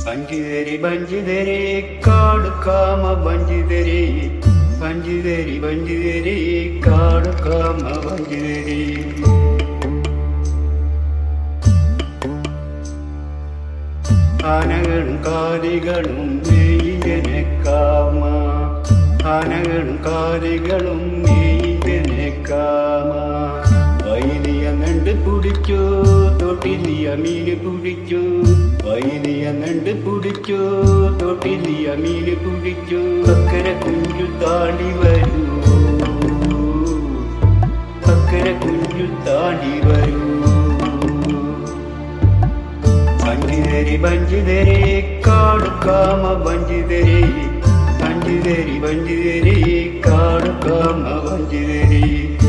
ಬಂಜಿದೇರಿ ಬಂಜಿದೇರಿ ಕಾಡು ಕಾಮ ಬಂಜಿದೇರಿ ಬಂಜಿದೇರಿ ಬಂಜಿದೇರಿ ಕಾಡು ಕಾಮ ಬಂಜಿದೇರಿ ആനകളും കാലികളും നെയ്യനെ കാമ ആനകളും കാലികളും നെയ്യനെ കാമ വൈലിയ നണ്ട് പിടിച്ചോ തൊട്ടിലിയ മീന് പിടിച്ചോ വൈലിയ നണ്ട് പിടിച്ചോ തൊട്ടിലിയ മീന് പിടിച്ചോ അക്കര കുഞ്ഞു താണ്ടി വരൂ അക്കര കുഞ്ഞു താണ്ടി വരൂ ಬಂಜಿದೇರಿ ಬಂಜಿದೇರಿ ಕಾಡು ಕಾಮ ಬಂಜಿದೇರಿ ಬಂಜಿದೇರಿ ಬಂಜಿದೇರಿ ಕಾಡು ಕಾಮ ಬಂಜಿದೇರಿ